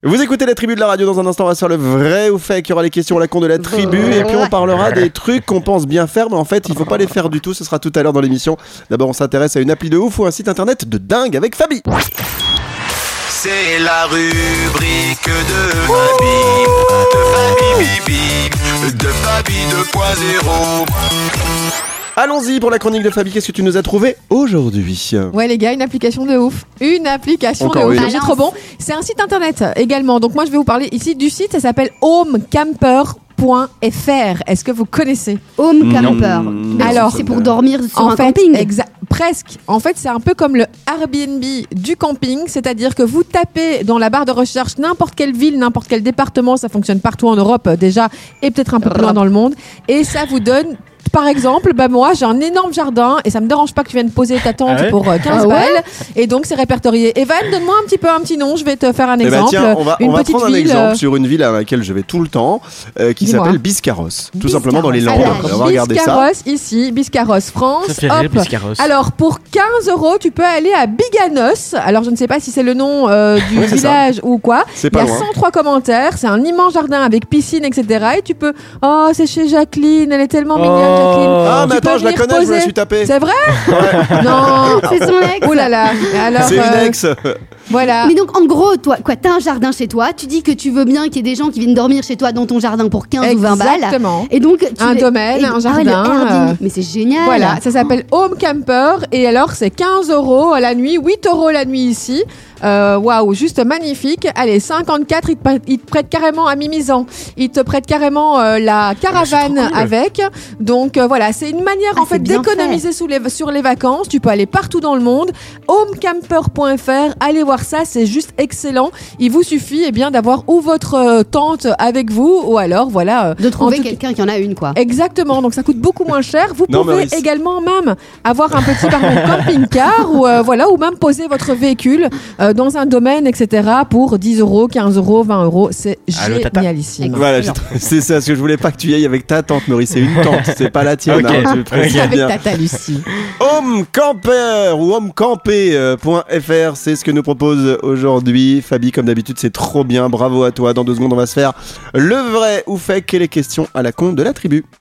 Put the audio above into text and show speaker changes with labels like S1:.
S1: Vous écoutez la tribu de la radio. Dans un instant, on va se faire le vrai ou fake. Il y aura les questions à la con de la tribu. Et puis on parlera des trucs qu'on pense bien faire, mais en fait, il faut pas les faire du tout. Ce sera tout à l'heure dans l'émission. D'abord, on s'intéresse à une appli de ouf ou un site internet de dingue avec Fabi.
S2: C'est la rubrique de Fabi 2.0.
S1: Allons-y pour la chronique de Fabi. Qu'est-ce que tu nous as trouvé aujourd'hui?
S3: Ouais les gars, une application de ouf. Une application
S1: Encore
S3: de ouf.
S1: une.
S3: C'est trop bon. C'est un site internet également. Donc moi je vais vous parler ici du site. Ça s'appelle homecamper.fr. Est-ce que vous connaissez?
S4: Home camper.
S3: Alors,
S4: c'est pour dormir sur
S3: en
S4: un
S3: fait,
S4: camping.
S3: Presque. En fait, c'est un peu comme le Airbnb du camping, c'est-à-dire que vous tapez dans la barre de recherche n'importe quelle ville, n'importe quel département, ça fonctionne partout en Europe déjà et peut-être un peu plus loin dans le monde, et ça vous donne. Par exemple, moi j'ai un énorme jardin et ça me dérange pas que tu viennes poser ta tente pour 15 balles et donc c'est répertorié. Evan, donne-moi un petit nom, je vais te faire un exemple.
S1: Tiens, on va prendre un
S3: ville,
S1: exemple sur une ville à laquelle je vais tout le temps qui s'appelle Biscarrosse, tout simplement dans les Landes. On va regarder ça.
S3: Biscarrosse ici, Biscarrosse France.
S5: Ça fait rire, Biscarrosse.
S3: Alors pour 15 €, tu peux aller à Biganos. Alors je ne sais pas si c'est le nom du village ou quoi.
S1: C'est
S3: Il
S1: pas
S3: y a
S1: loin.
S3: 103 commentaires, c'est un immense jardin avec piscine, etc. Et tu peux. Oh, c'est chez Jacqueline, elle est tellement mignonne, Jacqueline.
S1: Ah, mais
S3: Tu peux
S1: attends, je la
S3: venir
S1: connais, je me la
S3: poser.
S1: suis tapée.
S3: C'est vrai? Non.
S4: C'est son ex.
S3: Oh là là. Alors,
S1: C'est une ex.
S3: voilà.
S4: Mais donc en gros, toi, t'as un jardin chez toi, tu dis que tu veux bien qu'il y ait des gens qui viennent dormir chez toi dans ton jardin pour 15 ou 20 balles.
S3: Exactement.
S4: Et donc
S3: Un domaine, un jardin,
S4: le Airbnb. Mais c'est génial.
S3: Voilà, ça s'appelle Home Camper et alors c'est 15 € la nuit, 8 € la nuit ici. Waouh, juste magnifique. Allez, 54, il te prête carrément à Mimizan. Il te prête carrément la caravane avec. Donc voilà, c'est une manière en fait
S4: c'est bien
S3: d'économiser sur les vacances. Tu peux aller partout dans le monde. Homecamper.fr, allez voir ça, c'est juste excellent. Il vous suffit bien d'avoir ou votre tente avec vous ou alors voilà
S4: De trouver
S3: en tout-
S4: quelqu'un qui en a une, quoi.
S3: Exactement, donc ça coûte beaucoup moins cher. Vous
S1: Non,
S3: pouvez
S1: Maurice.
S3: également même avoir un petit camping-car ou voilà, ou même poser votre véhicule dans un domaine, etc. pour 10 €, 15 €, 20 €. C'est
S5: Allô, tata.
S3: génialissime.
S1: Voilà, c'est ça, parce que je voulais pas que tu y ailles avec ta tante, Maurice. C'est une tante, c'est pas la tienne.
S5: Ok.
S1: Hein, tu le précises
S3: Avec
S1: bien.
S3: Tata Lucie.
S1: Homecamper ou homecamper.fr, c'est ce que nous propose aujourd'hui Fabi. Comme d'habitude, c'est trop bien. Bravo à toi. Dans 2 secondes, on va se faire le vrai ou fake et les questions à la con de la tribu.